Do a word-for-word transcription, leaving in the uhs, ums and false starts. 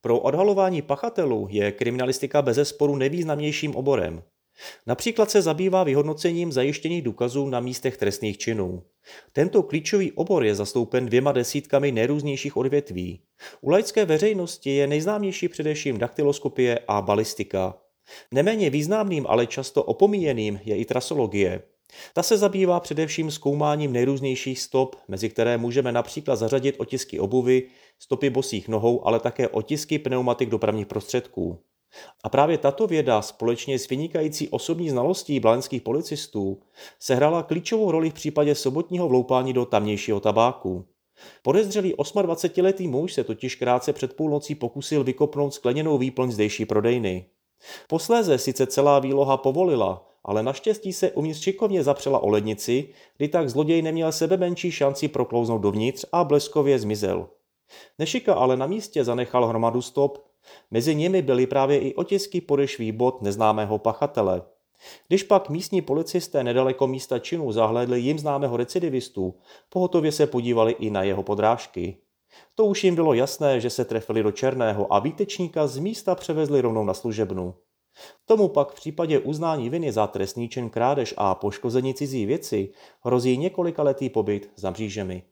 Pro odhalování pachatelů je kriminalistika bezesporu nevýznamnějším oborem. Například se zabývá vyhodnocením zajištěných důkazů na místech trestných činů. Tento klíčový obor je zastoupen dvěma desítkami nejrůznějších odvětví. U laické veřejnosti je nejznámější především daktyloskopie a balistika. Neméně významným, ale často opomíjeným je i trasologie. Ta se zabývá především zkoumáním nejrůznějších stop, mezi které můžeme například zařadit otisky obuvy, stopy bosých nohou, ale také otisky pneumatik dopravních prostředků. A právě tato věda společně s vynikající osobní znalostí blanských policistů sehrála klíčovou roli v případě sobotního vloupání do tamnějšího tabáku. Podezřelý dvacetiosmiletý muž se totiž krátce před půlnocí pokusil vykopnout skleněnou výplň zdejší prodejny. Posléze sice celá výloha povolila, ale naštěstí se uvnitř šikovně zapřela o lednici, kdy tak zloděj neměl sebemenší šanci proklouznout dovnitř a bleskově zmizel. Nešika ale na místě zanechal hromadu stop, mezi nimi byly právě i otisky podešvých bot neznámého pachatele. Když pak místní policisté nedaleko místa činu zahlédli jim známého recidivistu, pohotově se podívali i na jeho podrážky. To už jim bylo jasné, že se trefili do černého a výtečníka z místa převezli rovnou na služebnu. Tomu pak v případě uznání viny za trestný čin krádež a poškození cizí věci hrozí několikaletý pobyt za mřížemi.